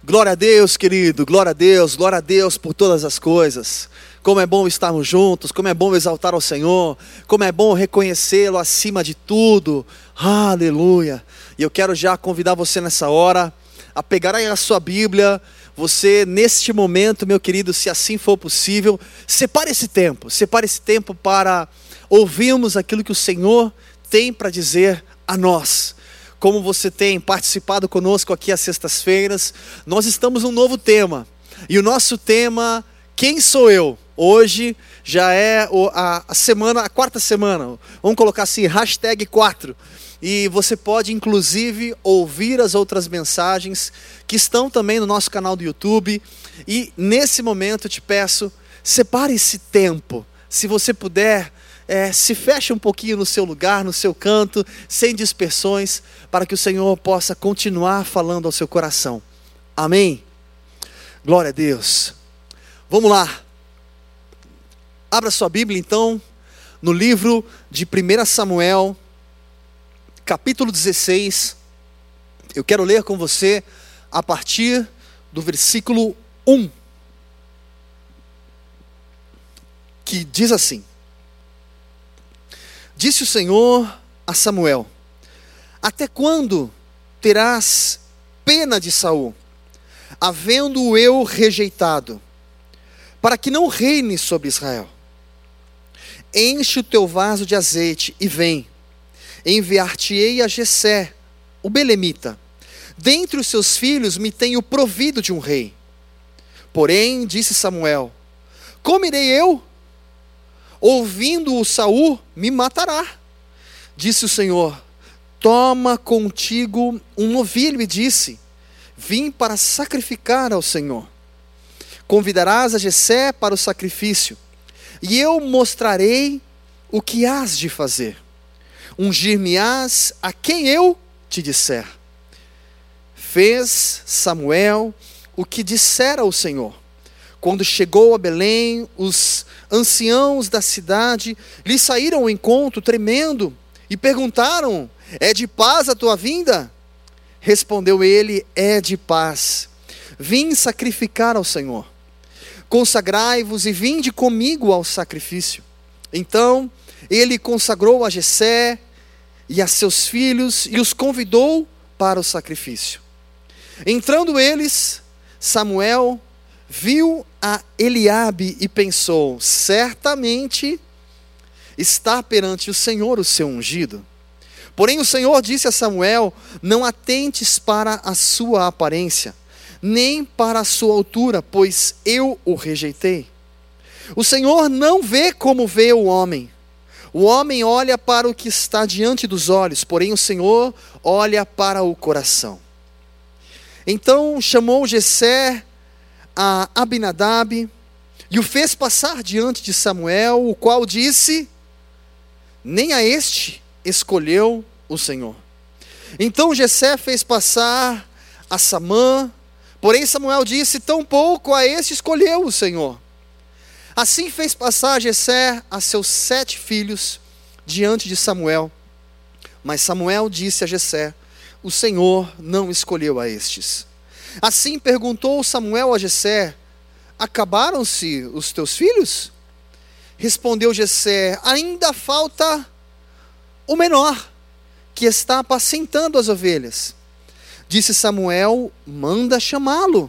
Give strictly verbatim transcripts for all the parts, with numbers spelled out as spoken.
Glória a Deus, querido, glória a Deus, glória a Deus por todas as coisas. Como é bom estarmos juntos, como é bom exaltar ao Senhor, como é bom reconhecê-lo acima de tudo. Aleluia. E eu quero já convidar você nessa hora a pegar aí a sua Bíblia. Você, neste momento, meu querido, se assim for possível, separe esse tempo, separe esse tempo para ouvirmos aquilo que o Senhor tem para dizer a nós. Como você tem participado conosco aqui às sextas-feiras, nós estamos num novo tema. E o nosso tema, quem sou eu? Hoje já é a semana, a quarta semana. Vamos colocar assim, hashtag quatro. E você pode inclusive ouvir as outras mensagens que estão também no nosso canal do YouTube. E nesse momento eu te peço, separe esse tempo. Se você puder, É, se feche um pouquinho no seu lugar, no seu canto, sem dispersões, para que o Senhor possa continuar falando ao seu coração. Amém? Glória a Deus. Vamos lá. Abra sua Bíblia então, no livro de primeiro Samuel, capítulo dezesseis. Eu quero ler com você a partir do versículo um, que diz assim: Disse o Senhor a Samuel: Até quando terás pena de Saul, havendo-o eu rejeitado, para que não reine sobre Israel? Enche o teu vaso de azeite e vem, enviar-te-ei a Jessé, o belemita. Dentre os seus filhos me tenho provido de um rei. Porém, disse Samuel: Como irei eu? Ouvindo-o Saul, me matará. Disse o Senhor: Toma contigo um novilho, e disse: Vim para sacrificar ao Senhor. Convidarás a Jessé para o sacrifício, e eu mostrarei o que hás de fazer. Ungir-me-ás a quem eu te disser. Fez Samuel o que dissera o Senhor. Quando chegou a Belém, os anciãos da cidade lhe saíram ao encontro tremendo e perguntaram: É de paz a tua vinda? Respondeu ele: É de paz. Vim sacrificar ao Senhor. Consagrai-vos e vinde comigo ao sacrifício. Então ele consagrou a Jessé e a seus filhos e os convidou para o sacrifício. Entrando eles, Samuel viu a Eliabe e pensou: certamente está perante o Senhor o seu ungido. Porém o Senhor disse a Samuel: não atentes para a sua aparência, nem para a sua altura, pois eu o rejeitei. O Senhor não vê como vê o homem. O homem olha para o que está diante dos olhos, porém o Senhor olha para o coração. Então chamou Jessé a Abinadab e o fez passar diante de Samuel, o qual disse: nem a este escolheu o Senhor. Então Jessé fez passar a Samã, porém Samuel disse: tampouco a este escolheu o Senhor. Assim fez passar Jessé a seus sete filhos diante de Samuel. Mas Samuel disse a Jessé: o Senhor não escolheu a estes. Assim perguntou Samuel a Jessé: acabaram-se os teus filhos? Respondeu Jessé: ainda falta o menor, que está apacentando as ovelhas. Disse Samuel: manda chamá-lo.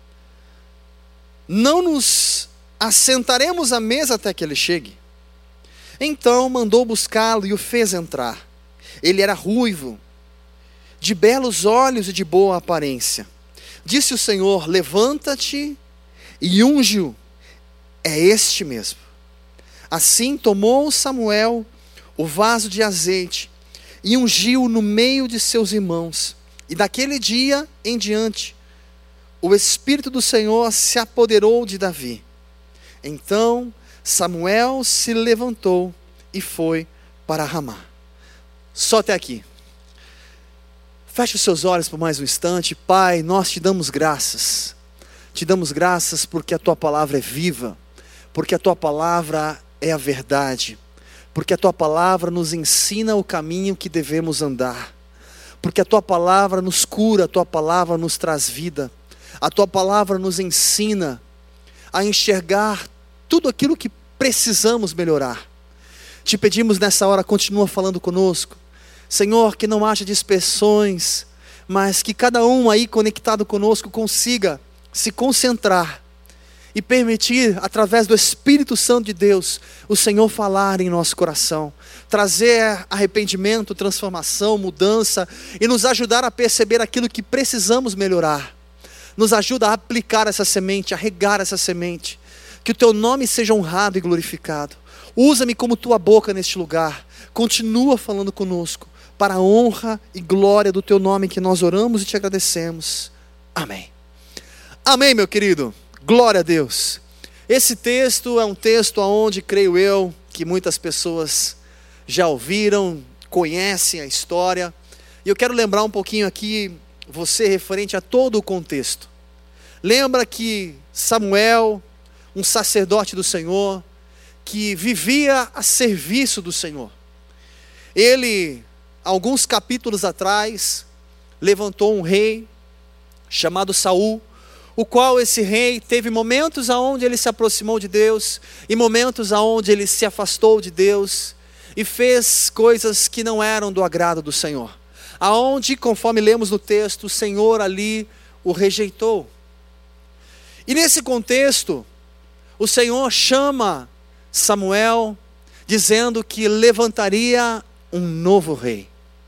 Não nos assentaremos à mesa até que ele chegue. Então mandou buscá-lo e o fez entrar. Ele era ruivo, de belos olhos e de boa aparência. Disse o Senhor: levanta-te e unge-o, é este mesmo. Assim tomou Samuel o vaso de azeite e ungiu no meio de seus irmãos. E daquele dia em diante, o Espírito do Senhor se apoderou de Davi. Então Samuel se levantou e foi para Ramá. Só até aqui. Feche os seus olhos por mais um instante. Pai, nós te damos graças. Te damos graças porque a tua palavra é viva, porque a tua palavra é a verdade, porque a tua palavra nos ensina o caminho que devemos andar, porque a tua palavra nos cura, a tua palavra nos traz vida, A tua palavra nos ensina a enxergar tudo aquilo que precisamos melhorar. Te pedimos nessa hora, continua falando conosco. Senhor, que não haja dispersões, mas que cada um aí conectado conosco consiga se concentrar e permitir, através do Espírito Santo de Deus, o Senhor falar em nosso coração, trazer arrependimento, transformação, mudança, e nos ajudar a perceber aquilo que precisamos melhorar. Nos ajuda a aplicar essa semente, a regar essa semente, que o Teu nome seja honrado e glorificado. Usa-me como Tua boca neste lugar, continua falando conosco, para a honra e glória do Teu nome que nós oramos e Te agradecemos. Amém. Amém, meu querido. Glória a Deus. Esse texto é um texto onde, creio eu, que muitas pessoas já ouviram, conhecem a história. E eu quero lembrar um pouquinho aqui, você referente a todo o contexto. Lembra que Samuel, um sacerdote do Senhor, que vivia a serviço do Senhor. Ele, alguns capítulos atrás, levantou um rei chamado Saul, o qual esse rei teve momentos aonde ele se aproximou de Deus e momentos aonde ele se afastou de Deus e fez coisas que não eram do agrado do Senhor. Aonde, conforme lemos no texto, o Senhor ali o rejeitou. E nesse contexto, o Senhor chama Samuel, dizendo que levantaria um novo rei.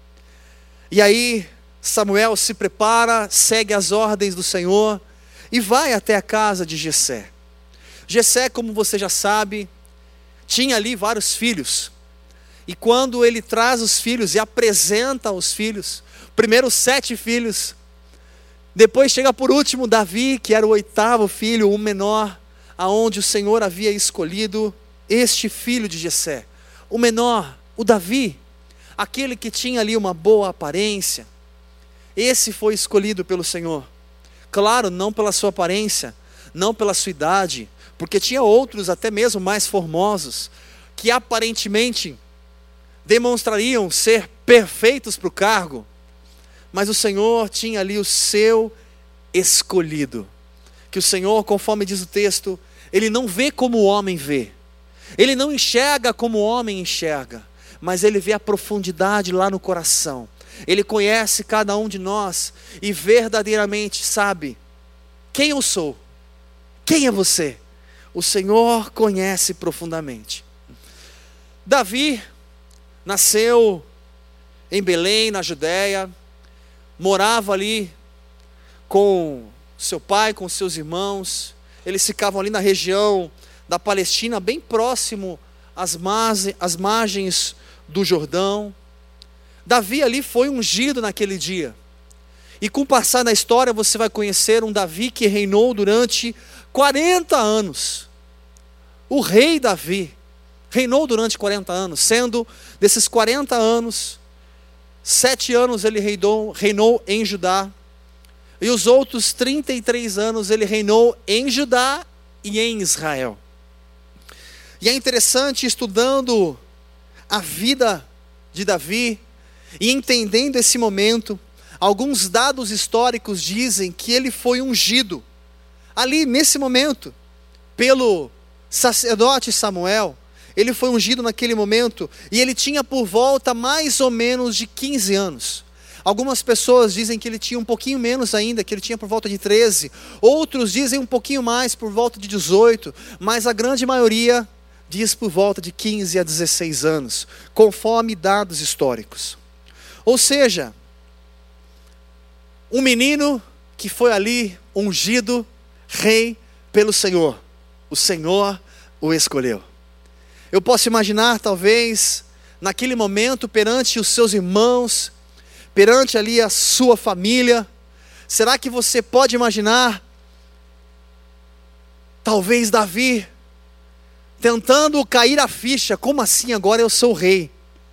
E aí Samuel se prepara, segue as ordens do Senhor e vai até a casa de Jessé. Jessé, como você já sabe, tinha ali vários filhos. E quando ele traz os filhos e apresenta os filhos, primeiro sete filhos, depois chega por último Davi, que era o oitavo filho, o menor, aonde o Senhor havia escolhido este filho de Jessé, o menor, o Davi, aquele que tinha ali uma boa aparência. Esse foi escolhido pelo Senhor. Claro, não pela sua aparência, não pela sua idade, porque tinha outros até mesmo mais formosos, que aparentemente demonstrariam ser perfeitos para o cargo, mas o Senhor tinha ali o seu escolhido, que o Senhor, conforme diz o texto, Ele não vê como o homem vê, Ele não enxerga como o homem enxerga, mas Ele vê a profundidade lá no coração. Ele conhece cada um de nós e verdadeiramente sabe quem eu sou, quem é você. O Senhor conhece profundamente. Davi nasceu em Belém, na Judéia, morava ali com seu pai, com seus irmãos. Eles ficavam ali na região da Palestina, bem próximo às margens, às margens do Jordão. Davi ali foi ungido naquele dia. E com o passar da história você vai conhecer um Davi que reinou durante quarenta anos. O rei Davi reinou durante quarenta anos, sendo desses quarenta anos, sete anos ele reinou, reinou em Judá, e os outros trinta e três anos ele reinou em Judá e em Israel. E é interessante, estudando a vida de Davi, e entendendo esse momento, alguns dados históricos dizem que ele foi ungido, ali nesse momento, pelo sacerdote Samuel. Ele foi ungido naquele momento, e ele tinha por volta mais ou menos de quinze anos. Algumas pessoas dizem que ele tinha um pouquinho menos ainda, que ele tinha por volta de treze. Outros dizem um pouquinho mais, por volta de dezoito. Mas a grande maioria diz por volta de quinze a dezesseis anos, conforme dados históricos. Ou seja, um menino que foi ali ungido rei pelo Senhor. O Senhor o escolheu. Eu posso imaginar, talvez, naquele momento, perante os seus irmãos, perante ali a sua família, será que você pode imaginar, talvez Davi, tentando cair a ficha, como assim agora eu sou rei?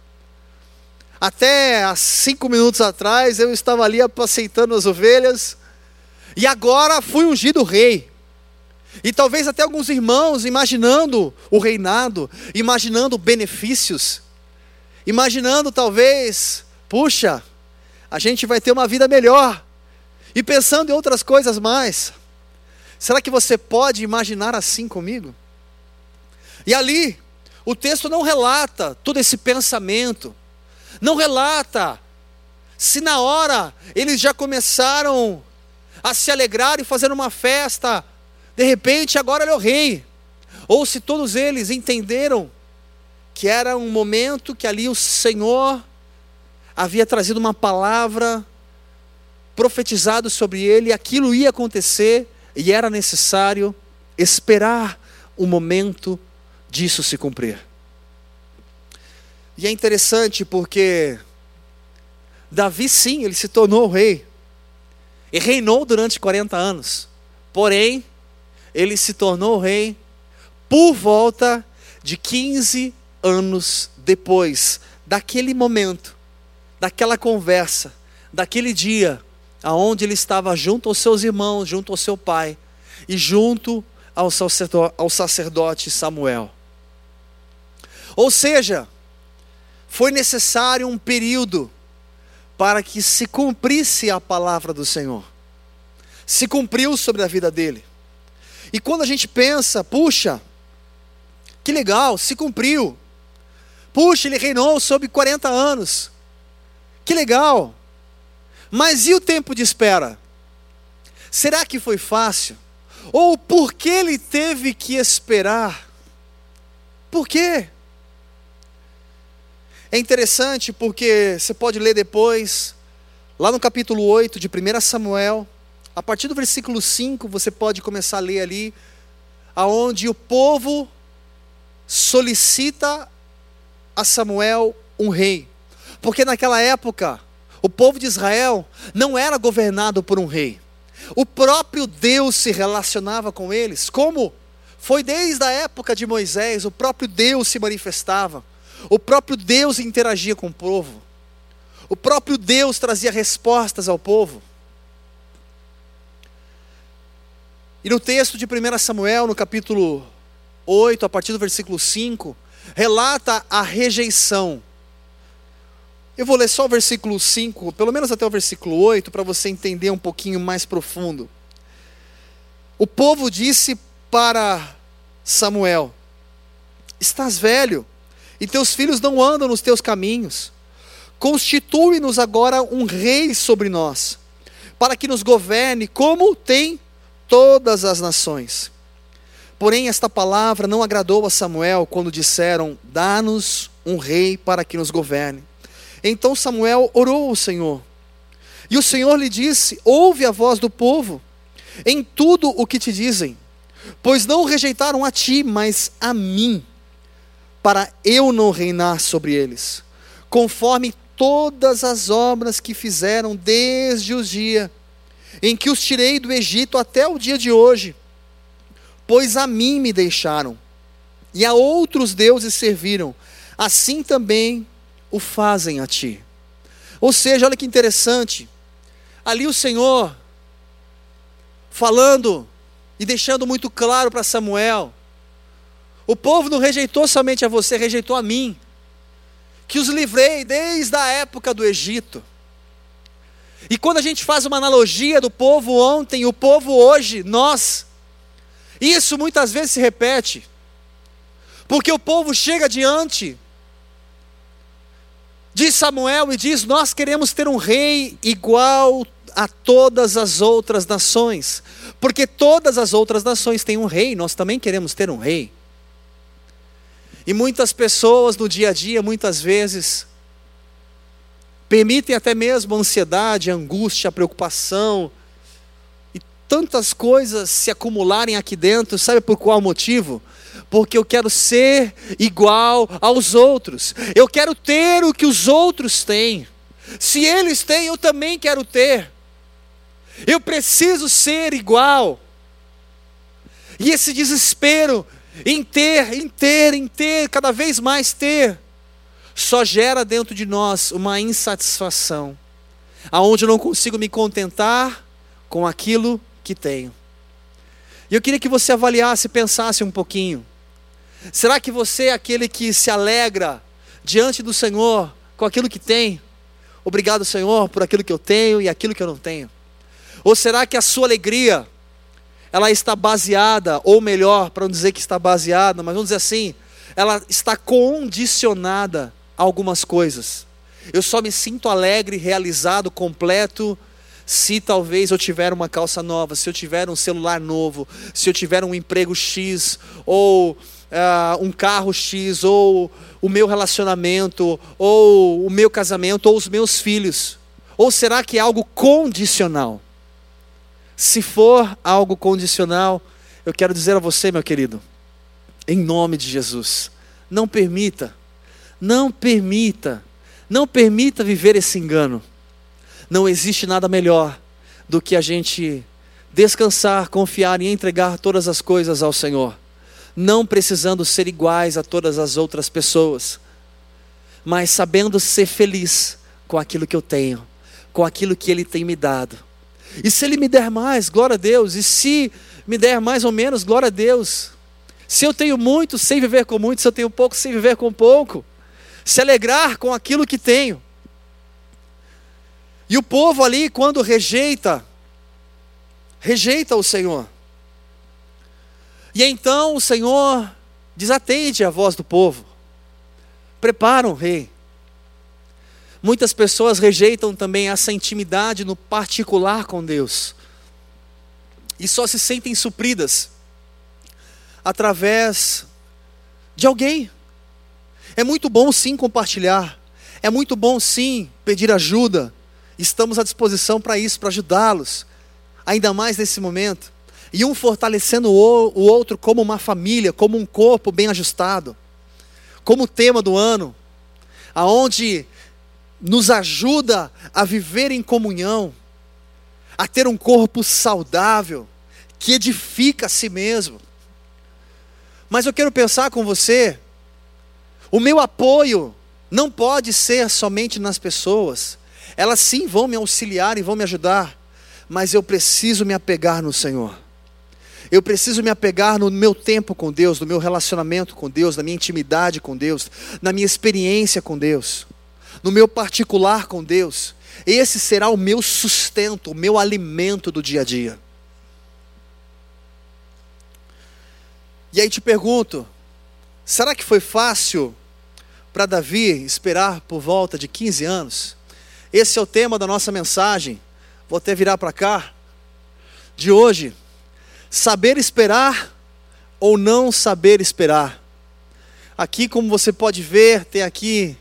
Até há cinco minutos atrás eu estava ali apacentando as ovelhas, e agora fui ungido rei. E talvez até alguns irmãos imaginando o reinado, imaginando benefícios, imaginando talvez, puxa, a gente vai ter uma vida melhor. E pensando em outras coisas mais. Será que você pode imaginar assim comigo? E ali, o texto não relata todo esse pensamento, não relata se na hora eles já começaram a se alegrar e fazer uma festa, de repente agora ele é o rei, ou se todos eles entenderam que era um momento que ali o Senhor havia trazido uma palavra, profetizado sobre ele, e aquilo ia acontecer, e era necessário esperar o momento disso se cumprir. E é interessante porque Davi, sim, ele se tornou rei, e reinou durante quarenta anos, porém, ele se tornou rei por volta de quinze anos depois daquele momento, daquela conversa, daquele dia, aonde ele estava junto aos seus irmãos, junto ao seu pai, e junto ao sacerdote, ao sacerdote Samuel. Ou seja, foi necessário um período para que se cumprisse a palavra do Senhor. Se cumpriu sobre a vida dele. E quando a gente pensa, puxa, que legal, se cumpriu. Puxa, ele reinou sobre quarenta anos. Que legal. Mas e o tempo de espera? Será que foi fácil? Ou por que ele teve que esperar? Por quê? É interessante porque você pode ler depois, lá no capítulo oito de primeiro Samuel, a partir do versículo cinco, você pode começar a ler ali, aonde o povo solicita a Samuel um rei. Porque naquela época, o povo de Israel não era governado por um rei. O próprio Deus se relacionava com eles, como foi desde a época de Moisés, o próprio Deus se manifestava. O próprio Deus interagia com o povo. O próprio Deus trazia respostas ao povo. E no texto de primeiro Samuel, no capítulo oito, a partir do versículo cinco, relata a rejeição. Eu vou ler só o versículo cinco, pelo menos até o versículo oito, para você entender um pouquinho mais profundo. O povo disse para Samuel: estás velho, e teus filhos não andam nos teus caminhos. Constitui-nos agora um rei sobre nós, para que nos governe como tem todas as nações. Porém, esta palavra não agradou a Samuel quando disseram: dá-nos um rei para que nos governe. Então Samuel orou ao Senhor, e o Senhor lhe disse: ouve a voz do povo em tudo o que te dizem, pois não rejeitaram a ti, mas a mim, para eu não reinar sobre eles, conforme todas as obras que fizeram desde o dia em que os tirei do Egito até o dia de hoje, pois a mim me deixaram, e a outros deuses serviram, assim também o fazem a ti. Ou seja, olha que interessante, ali o Senhor falando e deixando muito claro para Samuel: o povo não rejeitou somente a você, rejeitou a mim, que os livrei desde a época do Egito. E quando a gente faz uma analogia do povo ontem, o povo hoje, nós, isso muitas vezes se repete, porque o povo chega diante de Samuel e diz: nós queremos ter um rei igual a todas as outras nações, porque todas as outras nações têm um rei, nós também queremos ter um rei. E muitas pessoas no dia a dia, muitas vezes, permitem até mesmo a ansiedade, a angústia, a preocupação, e tantas coisas se acumularem aqui dentro. Sabe por qual motivo? Porque eu quero ser igual aos outros, eu quero ter o que os outros têm. Se eles têm, eu também quero ter. Eu preciso ser igual. E esse desespero em ter, em ter, em ter, cada vez mais ter, só gera dentro de nós uma insatisfação, aonde eu não consigo me contentar com aquilo que tenho. E eu queria que você avaliasse, pensasse um pouquinho: será que você é aquele que se alegra diante do Senhor com aquilo que tem? Obrigado, Senhor, por aquilo que eu tenho e aquilo que eu não tenho. Ou será que a sua alegria, ela está baseada, ou melhor, para não dizer que está baseada, mas vamos dizer assim, ela está condicionada a algumas coisas. Eu só me sinto alegre, realizado, completo, se talvez eu tiver uma calça nova, se eu tiver um celular novo, se eu tiver um emprego X, ou uh, um carro X, ou o meu relacionamento, ou o meu casamento, ou os meus filhos. Ou será que é algo condicional? Se for algo condicional, eu quero dizer a você, meu querido, em nome de Jesus, não permita, não permita, não permita viver esse engano. Não existe nada melhor do que a gente descansar, confiar e entregar todas as coisas ao Senhor, não precisando ser iguais a todas as outras pessoas, mas sabendo ser feliz com aquilo que eu tenho, com aquilo que Ele tem me dado. E se Ele me der mais, glória a Deus. E se me der mais ou menos, glória a Deus. Se eu tenho muito, sei viver com muito. Se eu tenho pouco, sei viver com pouco. Se alegrar com aquilo que tenho. E o povo ali, quando rejeita, rejeita o Senhor. E então o Senhor desatende a voz do povo. Prepara um rei. Muitas pessoas rejeitam também essa intimidade no particular com Deus. E só se sentem supridas através de alguém. É muito bom sim compartilhar. É muito bom sim pedir ajuda. Estamos à disposição para isso, para ajudá-los. Ainda mais nesse momento. E um fortalecendo o outro como uma família, como um corpo bem ajustado. Como o tema do ano. Aonde nos ajuda a viver em comunhão, a ter um corpo saudável, que edifica a si mesmo. Mas eu quero pensar com você, o meu apoio não pode ser somente nas pessoas, elas sim vão me auxiliar e vão me ajudar, mas eu preciso me apegar no Senhor. Eu preciso me apegar no meu tempo com Deus, no meu relacionamento com Deus, na minha intimidade com Deus, na minha experiência com Deus. No meu particular com Deus. Esse será o meu sustento, o meu alimento do dia a dia. E aí te pergunto, será que foi fácil para Davi esperar por volta de quinze anos? Esse é o tema da nossa mensagem. Vou até virar para cá. De hoje. Saber esperar ou não saber esperar. Aqui, como você pode ver, tem aqui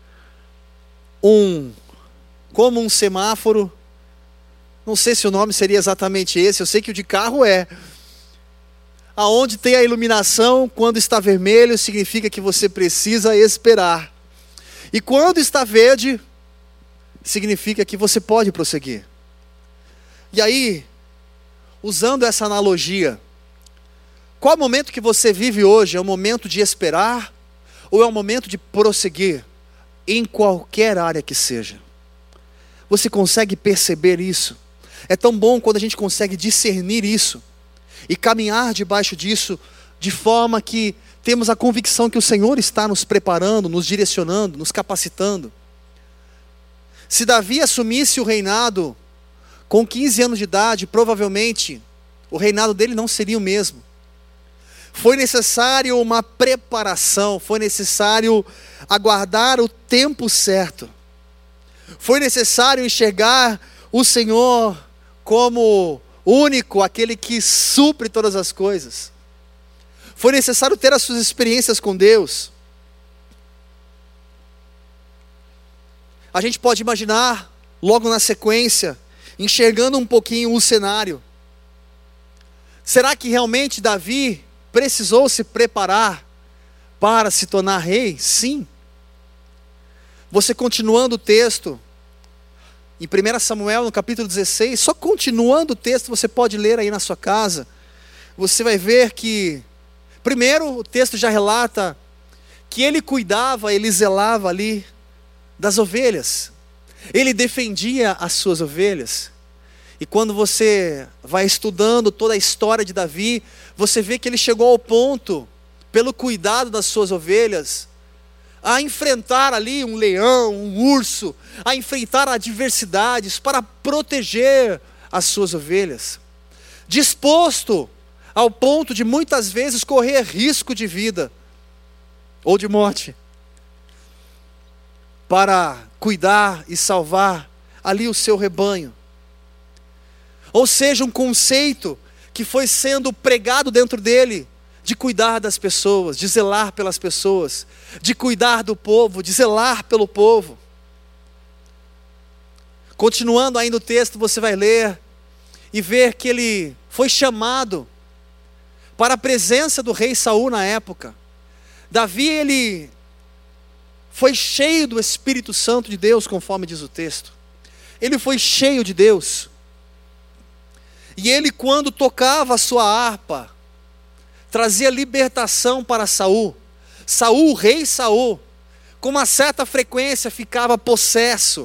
um, como um semáforo, não sei se o nome seria exatamente esse, eu sei que o de carro é, aonde tem a iluminação, quando está vermelho, significa que você precisa esperar, e quando está verde, significa que você pode prosseguir. E aí, usando essa analogia, qual é o momento que você vive hoje? É o momento de esperar, ou é o momento de prosseguir? Em qualquer área que seja. Você consegue perceber isso? É tão bom quando a gente consegue discernir isso e caminhar debaixo disso de forma que temos a convicção que o Senhor está nos preparando, nos direcionando, nos capacitando. Se Davi assumisse o reinado com quinze anos de idade, provavelmente o reinado dele não seria o mesmo. Foi necessário uma preparação, foi necessário aguardar o tempo certo. Foi necessário enxergar o Senhor como único, aquele que supre todas as coisas. Foi necessário ter as suas experiências com Deus. A gente pode imaginar, logo na sequência, enxergando um pouquinho o cenário. Será que realmente Davi precisou se preparar para se tornar rei? Sim. Você continuando o texto, em primeiro Samuel, no capítulo dezesseis, só continuando o texto, você pode ler aí na sua casa, você vai ver que, primeiro, o texto já relata que ele cuidava, ele zelava ali das ovelhas, ele defendia as suas ovelhas. E quando você vai estudando toda a história de Davi, você vê que ele chegou ao ponto, pelo cuidado das suas ovelhas, a enfrentar ali um leão, um urso, a enfrentar adversidades para proteger as suas ovelhas, disposto ao ponto de muitas vezes correr risco de vida ou de morte, para cuidar e salvar ali o seu rebanho. Ou seja, um conceito que foi sendo pregado dentro dele, de cuidar das pessoas, de zelar pelas pessoas, de cuidar do povo, de zelar pelo povo. Continuando ainda o texto, você vai ler e ver que ele foi chamado para a presença do rei Saul na época. Davi, ele foi cheio do Espírito Santo de Deus, conforme diz o texto. Ele foi cheio de Deus. E ele, quando tocava a sua harpa, trazia libertação para Saul. Saul, o rei Saul, com uma certa frequência ficava possesso.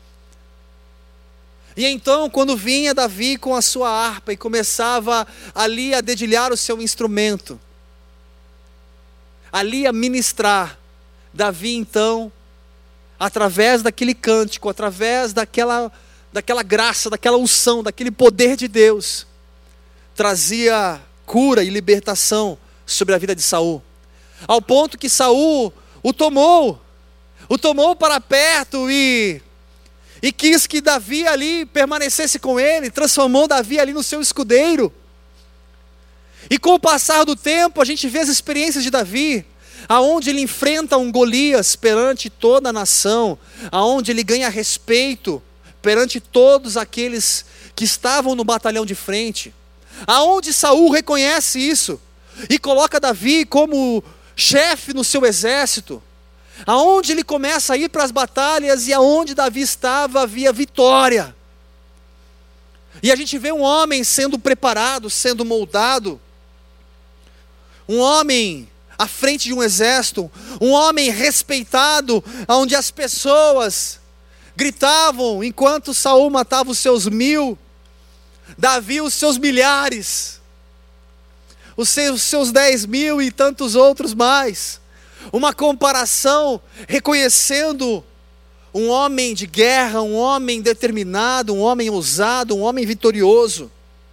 E então, quando vinha Davi com a sua harpa e começava ali a dedilhar o seu instrumento, ali a ministrar, Davi então, através daquele cântico, através daquela, daquela graça, daquela unção, daquele poder de Deus, trazia cura e libertação sobre a vida de Saul, ao ponto que Saul o tomou, o tomou para perto e, e quis que Davi ali permanecesse com ele, transformou Davi ali no seu escudeiro. E com o passar do tempo, a gente vê as experiências de Davi, aonde ele enfrenta um Golias perante toda a nação, aonde ele ganha respeito perante todos aqueles que estavam no batalhão de frente, aonde Saul reconhece isso e coloca Davi como chefe no seu exército, aonde ele começa a ir para as batalhas e aonde Davi estava havia vitória. E a gente vê um homem sendo preparado, sendo moldado, um homem à frente de um exército, um homem respeitado, onde as pessoas gritavam enquanto Saul matava os seus mil, Davi os seus milhares, os seus, os seus dez mil e tantos outros mais. Uma comparação reconhecendo um homem de guerra, um homem determinado, um homem ousado, um homem vitorioso,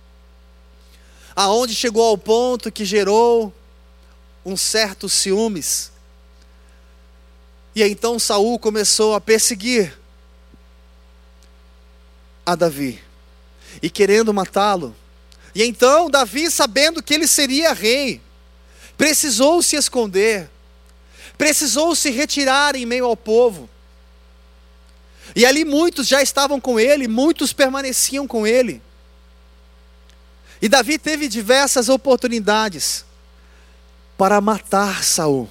aonde chegou ao ponto que gerou um certo ciúmes. E então Saul começou a perseguir a Davi e querendo matá-lo. E então Davi, sabendo que ele seria rei, precisou se esconder, precisou se retirar em meio ao povo. E ali muitos já estavam com ele, muitos permaneciam com ele. E Davi teve diversas oportunidades para matar Saul.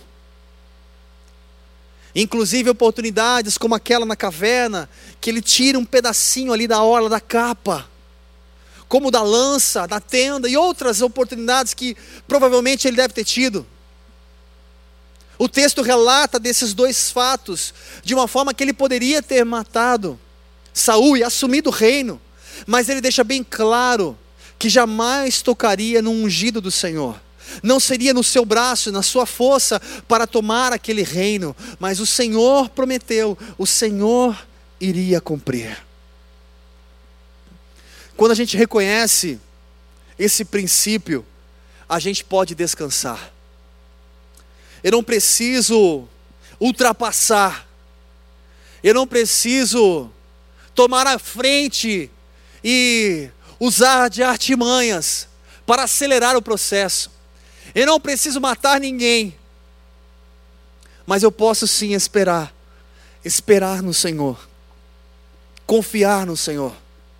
Inclusive oportunidades como aquela na caverna, que ele tira um pedacinho ali da orla da capa, como da lança, da tenda, e outras oportunidades que provavelmente ele deve ter tido. O texto relata desses dois fatos, de uma forma que ele poderia ter matado Saul e assumido o reino, mas ele deixa bem claro que jamais tocaria no ungido do Senhor. Não seria no seu braço, na sua força para tomar aquele reino, mas o Senhor prometeu, o Senhor iria cumprir. Quando a gente reconhece esse princípio, a gente pode descansar. Eu não preciso ultrapassar, eu não preciso tomar a frente e usar de artimanhas para acelerar o processo. Eu não preciso matar ninguém, mas eu posso sim esperar, esperar no Senhor, confiar no Senhor.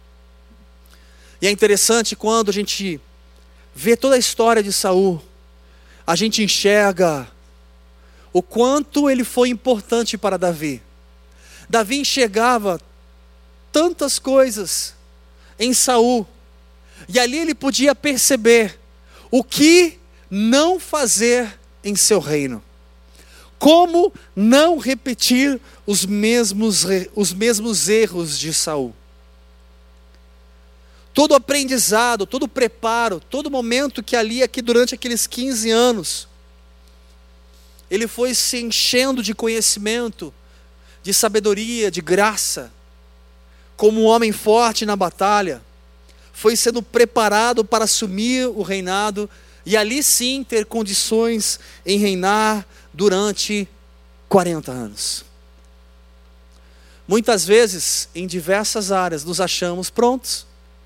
E é interessante quando a gente vê toda a história de Saul, a gente enxerga o quanto ele foi importante para Davi. Davi enxergava tantas coisas em Saul, e ali ele podia perceber o que não fazer em seu reino, como não repetir os mesmos, os mesmos erros de Saul. Todo aprendizado, todo preparo, todo momento que ali, aqui durante aqueles quinze anos, ele foi se enchendo de conhecimento, de sabedoria, de graça, como um homem forte na batalha, foi sendo preparado para assumir o reinado e ali sim ter condições em reinar durante quarenta anos. Muitas vezes, em diversas áreas, nos achamos prontos.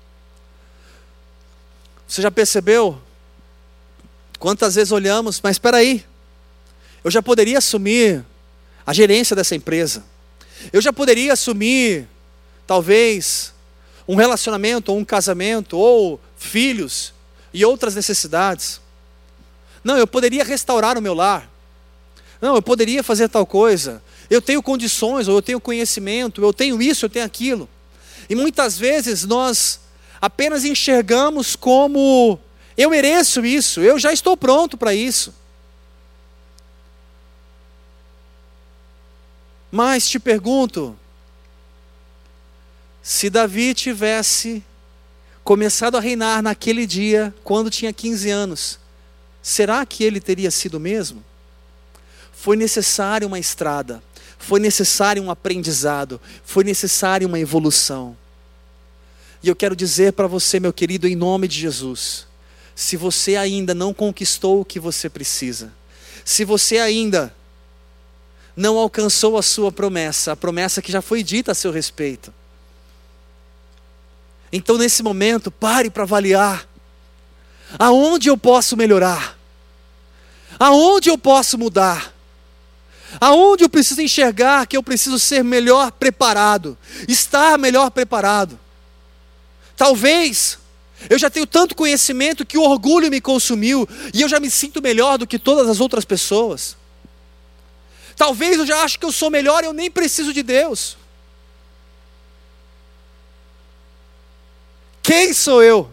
Você já percebeu? Quantas vezes olhamos, mas espera aí, eu já poderia assumir a gerência dessa empresa. Eu já poderia assumir, talvez, um relacionamento, ou um casamento, ou filhos, e outras necessidades. Não, eu poderia restaurar o meu lar. Não, eu poderia fazer tal coisa. Eu tenho condições, ou eu tenho conhecimento, eu tenho isso, eu tenho aquilo. E muitas vezes nós apenas enxergamos como, eu mereço isso, eu já estou pronto para isso. Mas te pergunto, se Davi tivesse começado a reinar naquele dia, quando tinha quinze anos, será que ele teria sido o mesmo? Foi necessário uma estrada, foi necessário um aprendizado, foi necessário uma evolução. E eu quero dizer para você, meu querido, em nome de Jesus, se você ainda não conquistou o que você precisa, se você ainda não alcançou a sua promessa, a promessa que já foi dita a seu respeito, então nesse momento, pare para avaliar, aonde eu posso melhorar, aonde eu posso mudar, aonde eu preciso enxergar que eu preciso ser melhor preparado, estar melhor preparado. Talvez eu já tenho tanto conhecimento que o orgulho me consumiu e eu já me sinto melhor do que todas as outras pessoas. Talvez eu já acho que eu sou melhor e eu nem preciso de Deus. Quem sou eu?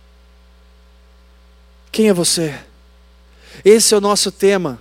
Quem é você? Esse é o nosso tema.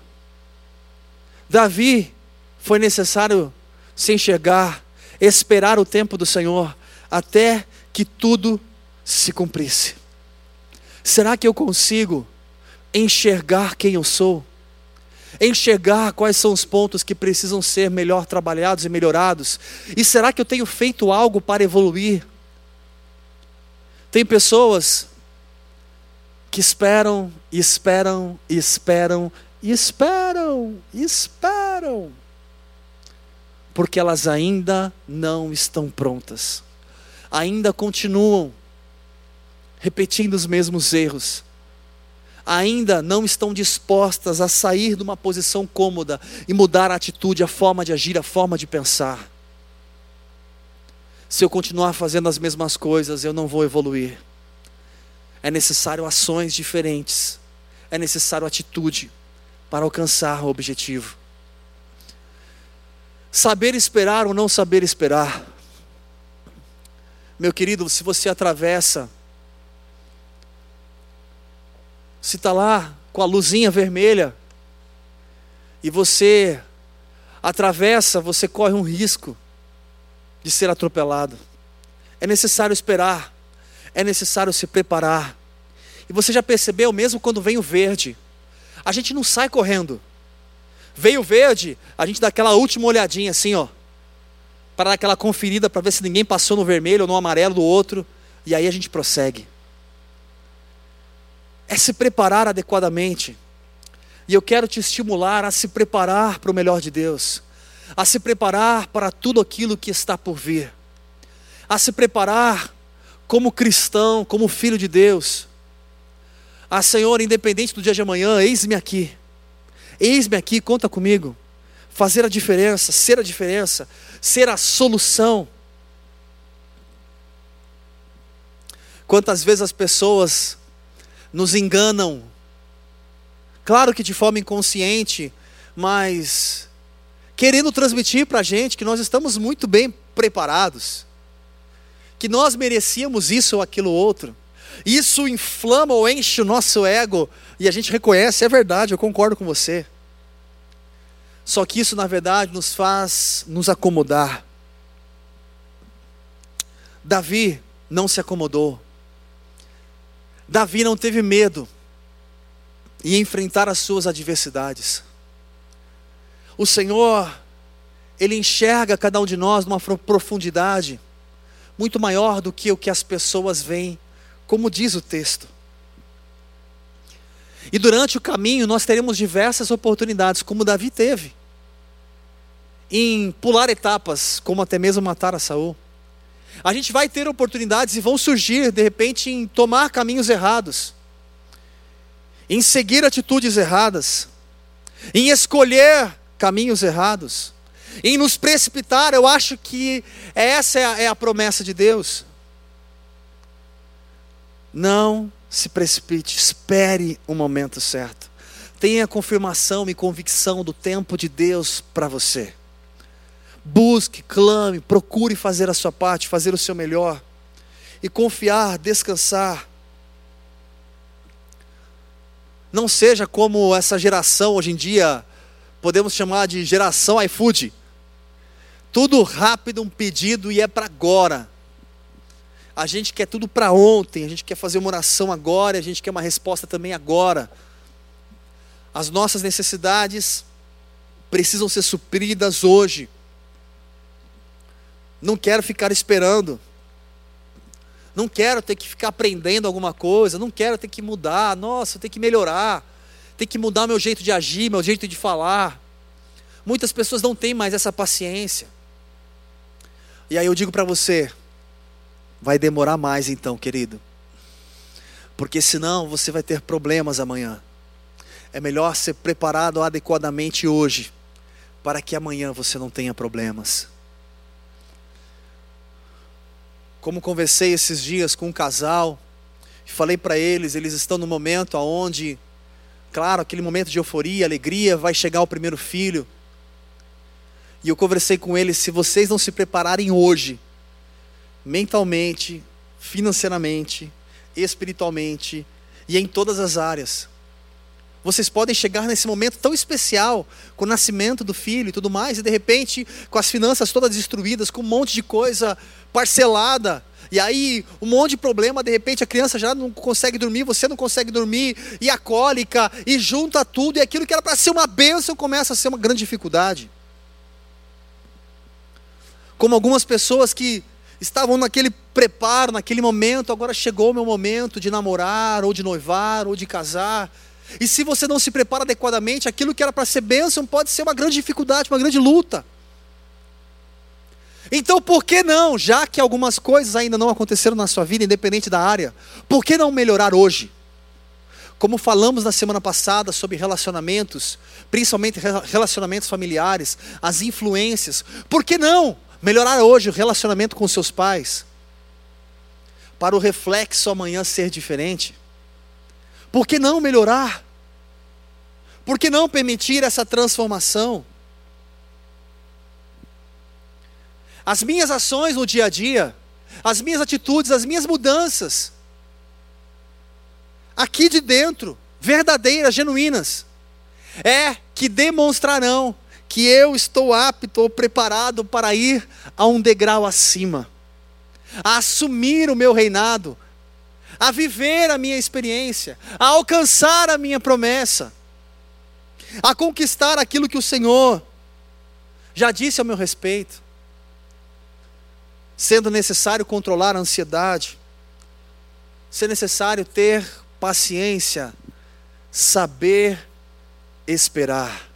Davi foi necessário se enxergar, esperar o tempo do Senhor, até que tudo se cumprisse. Será que eu consigo enxergar quem eu sou? Enxergar quais são os pontos que precisam ser melhor trabalhados e melhorados? E será que eu tenho feito algo para evoluir? Tem pessoas que esperam, e esperam, e esperam, e esperam, e esperam, porque elas ainda não estão prontas, ainda continuam repetindo os mesmos erros, ainda não estão dispostas a sair de uma posição cômoda e mudar a atitude, a forma de agir, a forma de pensar. Se eu continuar fazendo as mesmas coisas, eu não vou evoluir. É necessário ações diferentes, é necessário atitude para alcançar o objetivo. Saber esperar ou não saber esperar. Meu querido, se você atravessa, se está lá com a luzinha vermelha e você atravessa, você corre um risco de ser atropelado. É necessário esperar, é necessário se preparar. E você já percebeu, mesmo quando vem o verde, a gente não sai correndo. Veio o verde, a gente dá aquela última olhadinha assim, ó, para dar aquela conferida para ver se ninguém passou no vermelho ou no amarelo do outro, e aí a gente prossegue. É se preparar adequadamente. E eu quero te estimular a se preparar para o melhor de Deus, a se preparar para tudo aquilo que está por vir, a se preparar como cristão, como filho de Deus. Ah, Senhor, independente do dia de amanhã, eis-me aqui, eis-me aqui, conta comigo, fazer a diferença, ser a diferença, ser a solução. Quantas vezes as pessoas nos enganam, claro que de forma inconsciente, mas querendo transmitir para a gente que nós estamos muito bem preparados, que nós merecíamos isso ou aquilo outro. Isso inflama ou enche o nosso ego, e a gente reconhece, é verdade, eu concordo com você. Só que isso na verdade nos faz nos acomodar. Davi não se acomodou. Davi não teve medo em enfrentar as suas adversidades. O Senhor, Ele enxerga cada um de nós numa profundidade muito maior do que o que as pessoas veem como diz o texto. E durante o caminho nós teremos diversas oportunidades, como Davi teve, em pular etapas, como até mesmo matar a Saul. A gente vai ter oportunidades e vão surgir, de repente, em tomar caminhos errados, em seguir atitudes erradas, em escolher caminhos errados, em nos precipitar. Eu acho que essa é a, é a promessa de Deus. Não se precipite, espere o momento certo. Tenha confirmação e convicção do tempo de Deus para você. Busque, clame, procure fazer a sua parte, fazer o seu melhor. E confiar, descansar. Não seja como essa geração hoje em dia, podemos chamar de geração iFood. Tudo rápido, um pedido e é para agora. A gente quer tudo para ontem, a gente quer fazer uma oração agora, a gente quer uma resposta também agora. As nossas necessidades precisam ser supridas hoje. Não quero ficar esperando. Não quero ter que ficar aprendendo alguma coisa. Não quero ter que mudar. Nossa, eu tenho que melhorar. Tenho que mudar meu jeito de agir, meu jeito de falar. Muitas pessoas não têm mais essa paciência. E aí eu digo para você, vai demorar mais então, querido. Porque senão você vai ter problemas amanhã. É melhor ser preparado adequadamente hoje, para que amanhã você não tenha problemas. Como conversei esses dias com um casal, e falei para eles, eles estão no momento onde, claro, aquele momento de euforia, alegria, vai chegar o primeiro filho. E eu conversei com eles, se vocês não se prepararem hoje, mentalmente, financeiramente, espiritualmente e em todas as áreas, vocês podem chegar nesse momento tão especial, com o nascimento do filho e tudo mais, e de repente, com as finanças todas destruídas, com um monte de coisa parcelada, e aí um monte de problema, de repente a criança já não consegue dormir, você não consegue dormir, e a cólica, e junta tudo, e aquilo que era para ser uma bênção começa a ser uma grande dificuldade. Como algumas pessoas que estavam naquele preparo, naquele momento, agora chegou o meu momento de namorar, ou de noivar, ou de casar. E se você não se prepara adequadamente, aquilo que era para ser bênção pode ser uma grande dificuldade, uma grande luta. Então por que não, já que algumas coisas ainda não aconteceram na sua vida, independente da área, por que não melhorar hoje? Como falamos na semana passada sobre relacionamentos, principalmente relacionamentos familiares, as influências, por que não melhorar hoje o relacionamento com seus pais? Para o reflexo amanhã ser diferente. Por que não melhorar? Por que não permitir essa transformação? As minhas ações no dia a dia, as minhas atitudes, as minhas mudanças, aqui de dentro, verdadeiras, genuínas, é que demonstrarão que eu estou apto ou preparado para ir a um degrau acima, a assumir o meu reinado, a viver a minha experiência, a alcançar a minha promessa, a conquistar aquilo que o Senhor já disse ao meu respeito, sendo necessário controlar a ansiedade, sendo necessário ter paciência, saber esperar.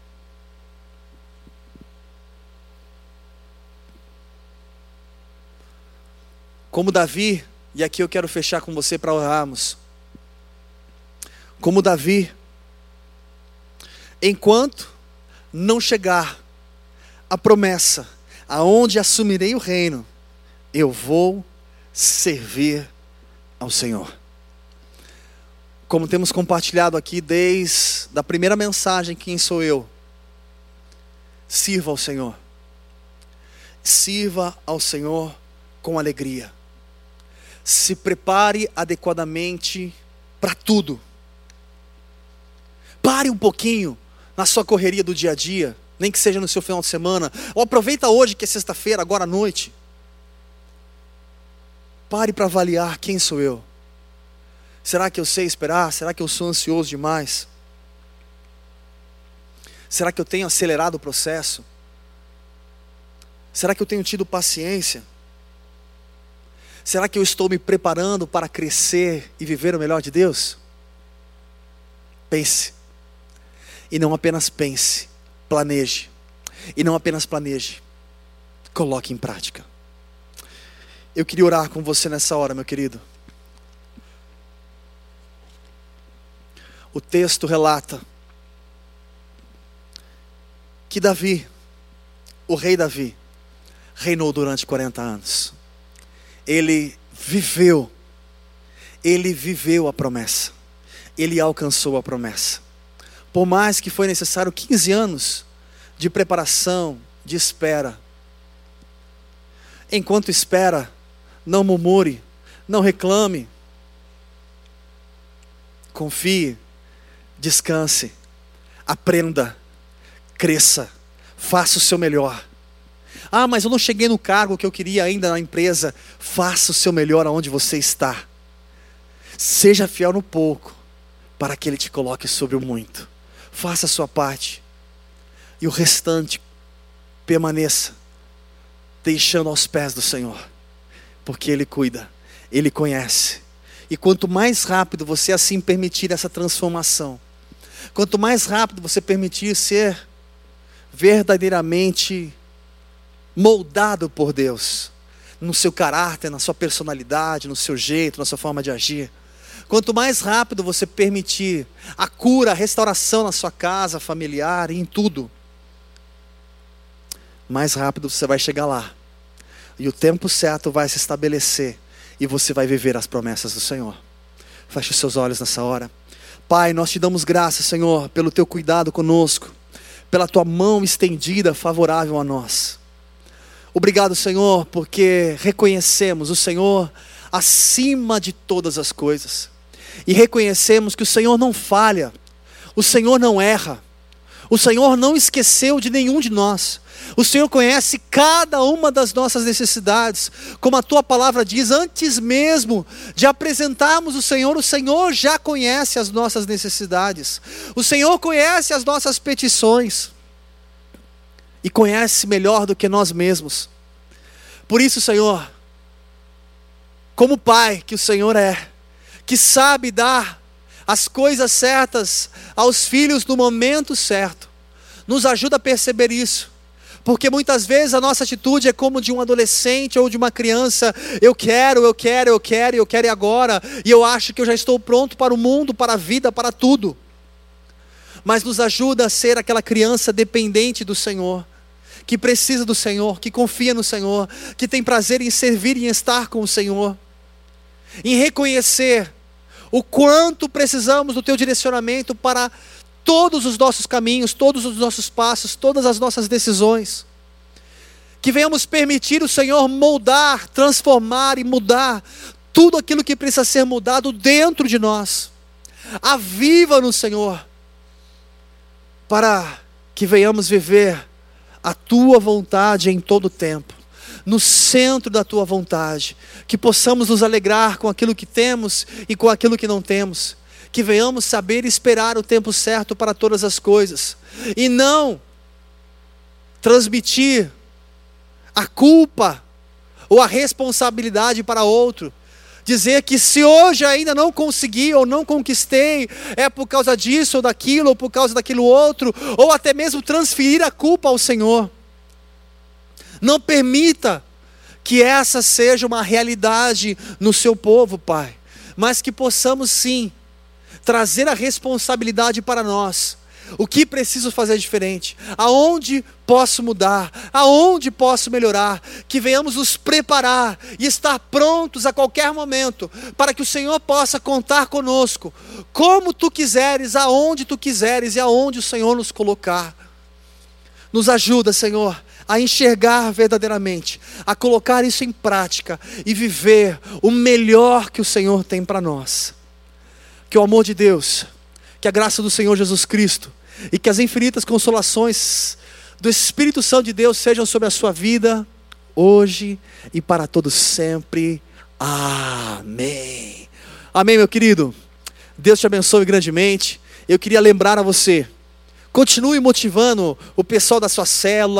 Como Davi, e aqui eu quero fechar com você para orarmos. Como Davi, enquanto não chegar a promessa, aonde assumirei o reino, eu vou servir ao Senhor. Como temos compartilhado aqui desde a primeira mensagem, quem sou eu? Sirva ao Senhor. Sirva ao Senhor com alegria. Se prepare adequadamente para tudo. Pare um pouquinho na sua correria do dia a dia, nem que seja no seu final de semana, ou aproveita hoje que é sexta-feira, agora à noite. Pare para avaliar quem sou eu. Será que eu sei esperar? Será que eu sou ansioso demais? Será que eu tenho acelerado o processo? Será que eu tenho tido paciência? Será que eu estou me preparando para crescer e viver o melhor de Deus? Pense. E não apenas pense, planeje. E não apenas planeje, coloque em prática. Eu queria orar com você nessa hora, meu querido. O texto relata que Davi, o rei Davi, reinou durante quarenta anos. Ele viveu, ele viveu a promessa, ele alcançou a promessa. Por mais que foi necessário quinze anos de preparação, de espera. Enquanto espera, não murmure, não reclame. Confie, descanse, aprenda, cresça, faça o seu melhor. Ah, mas eu não cheguei no cargo que eu queria ainda na empresa. Faça o seu melhor aonde você está. Seja fiel no pouco, para que Ele te coloque sobre o muito. Faça a sua parte. E o restante, permaneça, deixando aos pés do Senhor. Porque Ele cuida, Ele conhece. E quanto mais rápido você assim permitir essa transformação, quanto mais rápido você permitir ser verdadeiramente moldado por Deus, no seu caráter, na sua personalidade, no seu jeito, na sua forma de agir, quanto mais rápido você permitir a cura, a restauração na sua casa, familiar e em tudo, mais rápido você vai chegar lá. E o tempo certo vai se estabelecer. E você vai viver as promessas do Senhor. Feche os seus olhos nessa hora. Pai, nós te damos graças, Senhor, pelo teu cuidado conosco. Pela tua mão estendida, favorável a nós. Obrigado, Senhor, porque reconhecemos o Senhor acima de todas as coisas. E reconhecemos que o Senhor não falha. O Senhor não erra. O Senhor não esqueceu de nenhum de nós. O Senhor conhece cada uma das nossas necessidades. Como a tua palavra diz, antes mesmo de apresentarmos o Senhor, o Senhor já conhece as nossas necessidades. O Senhor conhece as nossas petições. E conhece melhor do que nós mesmos. Por isso, Senhor, como Pai que o Senhor é, que sabe dar as coisas certas aos filhos no momento certo, nos ajuda a perceber isso. Porque muitas vezes a nossa atitude é como de um adolescente ou de uma criança. Eu quero, eu quero, eu quero, eu quero e agora. E eu acho que eu já estou pronto para o mundo, para a vida, para tudo. Mas nos ajuda a ser aquela criança dependente do Senhor, que precisa do Senhor, que confia no Senhor, que tem prazer em servir e em estar com o Senhor. Em reconhecer o quanto precisamos do teu direcionamento para todos os nossos caminhos, todos os nossos passos, todas as nossas decisões. Que venhamos permitir o Senhor moldar, transformar e mudar tudo aquilo que precisa ser mudado dentro de nós. Aviva-nos, Senhor, para que venhamos viver a tua vontade em todo o tempo, no centro da tua vontade, que possamos nos alegrar com aquilo que temos e com aquilo que não temos. Que venhamos saber esperar o tempo certo para todas as coisas. E não transmitir a culpa ou a responsabilidade para outro. Dizer que se hoje ainda não consegui ou não conquistei, é por causa disso ou daquilo, ou por causa daquilo outro. Ou até mesmo transferir a culpa ao Senhor. Não permita que essa seja uma realidade no seu povo, Pai. Mas que possamos sim trazer a responsabilidade para nós. O que preciso fazer diferente? Aonde posso mudar? Aonde posso melhorar? Que venhamos nos preparar e estar prontos a qualquer momento, para que o Senhor possa contar conosco, como Tu quiseres, aonde Tu quiseres e aonde o Senhor nos colocar. Nos ajuda, Senhor, a enxergar verdadeiramente, a colocar isso em prática e viver o melhor que o Senhor tem para nós. Que o amor de Deus, que a graça do Senhor Jesus Cristo e que as infinitas consolações do Espírito Santo de Deus sejam sobre a sua vida, hoje e para todos sempre. Amém. Amém, meu querido. Deus te abençoe grandemente. Eu queria lembrar a você, continue motivando o pessoal da sua célula,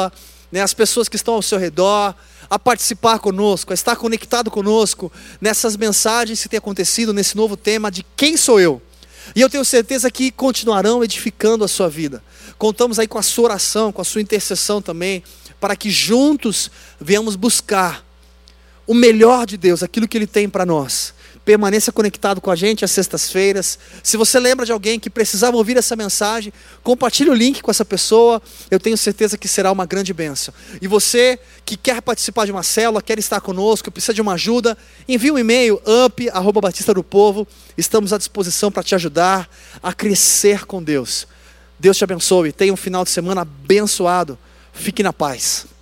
né, as pessoas que estão ao seu redor, a participar conosco, a estar conectado conosco nessas mensagens que têm acontecido nesse novo tema de quem sou eu. E eu tenho certeza que continuarão edificando a sua vida. Contamos aí com a sua oração, com a sua intercessão também, para que juntos venhamos buscar o melhor de Deus, aquilo que Ele tem para nós. Permaneça conectado com a gente às sextas-feiras. Se você lembra de alguém que precisava ouvir essa mensagem, compartilhe o link com essa pessoa. Eu tenho certeza que será uma grande bênção. E você que quer participar de uma célula, quer estar conosco, precisa de uma ajuda, envie um e-mail, up arroba batista do povo. Estamos à disposição para te ajudar a crescer com Deus. Deus te abençoe. Tenha um final de semana abençoado. Fique na paz.